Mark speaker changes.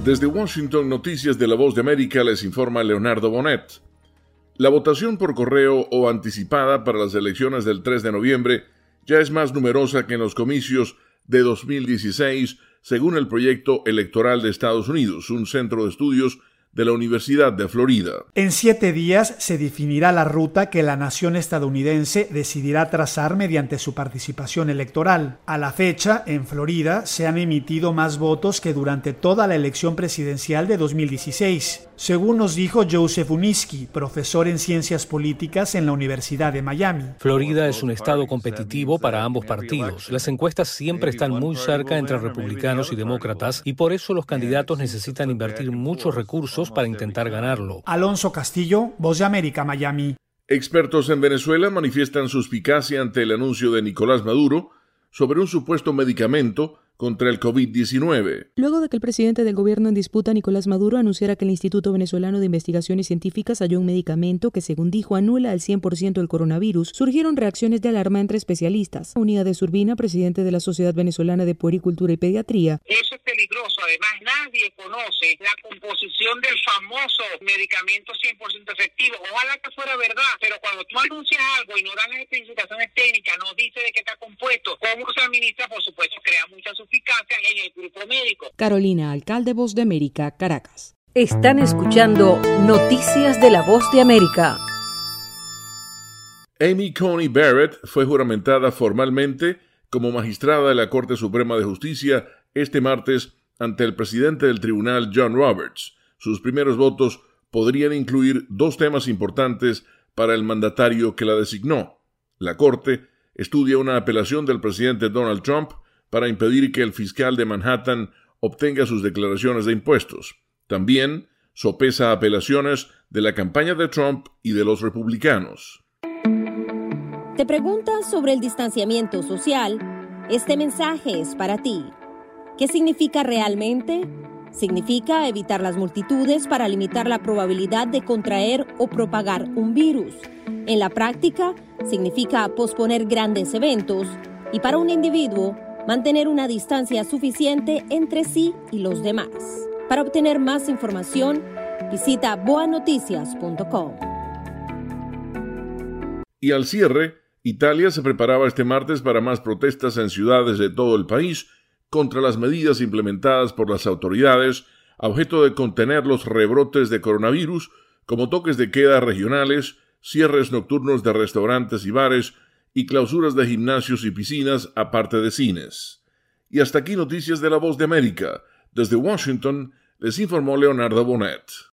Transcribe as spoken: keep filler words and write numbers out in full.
Speaker 1: Desde Washington, Noticias de la Voz de América, les informa Leonardo Bonet. La votación por correo o anticipada para las elecciones del tres de noviembre ya es más numerosa que en los comicios de dos mil dieciséis, según el Proyecto Electoral de Estados Unidos, un centro de estudios de la Universidad de Florida.
Speaker 2: En siete días se definirá la ruta que la nación estadounidense decidirá trazar mediante su participación electoral. A la fecha, en Florida, se han emitido más votos que durante toda la elección presidencial de dos mil dieciséis, según nos dijo Joseph Uniski, profesor en Ciencias Políticas en la Universidad de Miami.
Speaker 3: Florida es un estado competitivo para ambos partidos. Las encuestas siempre están muy cerca entre republicanos y demócratas y por eso los candidatos necesitan invertir muchos recursos para intentar ganarlo.
Speaker 2: Alonso Castillo, Voz de América, Miami.
Speaker 1: Expertos en Venezuela manifiestan suspicacia ante el anuncio de Nicolás Maduro sobre un supuesto medicamento contra el COVID diecinueve.
Speaker 4: Luego de que el presidente del gobierno en disputa, Nicolás Maduro, anunciara que el Instituto Venezolano de Investigaciones Científicas halló un medicamento que, según dijo, anula al cien por ciento el coronavirus, surgieron reacciones de alarma entre especialistas. Unidades Urbina, presidente de la Sociedad Venezolana de Puericultura y Pediatría.
Speaker 5: Eso es peligroso. Además, nadie conoce la composición del famoso medicamento cien por ciento efectivo. Ojalá que fuera verdad, pero cuando tú anuncias algo y no das las especificaciones técnicas, no dice de qué está compuesto, cómo se administra, por supuesto, crea mucha suspicacia en el grupo médico.
Speaker 4: Carolina Alcalde, Voz de América, Caracas.
Speaker 6: Están escuchando Noticias de la Voz de América.
Speaker 1: Amy Coney Barrett fue juramentada formalmente como magistrada de la Corte Suprema de Justicia este martes ante el presidente del tribunal, John Roberts. Sus primeros votos podrían incluir dos temas importantes para el mandatario que la designó. La Corte estudia una apelación del presidente Donald Trump para impedir que el fiscal de Manhattan obtenga sus declaraciones de impuestos. También sopesa apelaciones de la campaña de Trump y de los republicanos.
Speaker 7: ¿Te preguntas sobre el distanciamiento social? Este mensaje es para ti. ¿Qué significa realmente? Significa evitar las multitudes para limitar la probabilidad de contraer o propagar un virus. En la práctica, significa posponer grandes eventos y para un individuo, mantener una distancia suficiente entre sí y los demás. Para obtener más información, visita boa noticias punto com.
Speaker 1: Y al cierre, Italia se preparaba este martes para más protestas en ciudades de todo el país contra las medidas implementadas por las autoridades a objeto de contener los rebrotes de coronavirus, como toques de queda regionales, cierres nocturnos de restaurantes y bares y clausuras de gimnasios y piscinas, aparte de cines. Y hasta aquí Noticias de la Voz de América. Desde Washington, les informó Leonardo Bonet.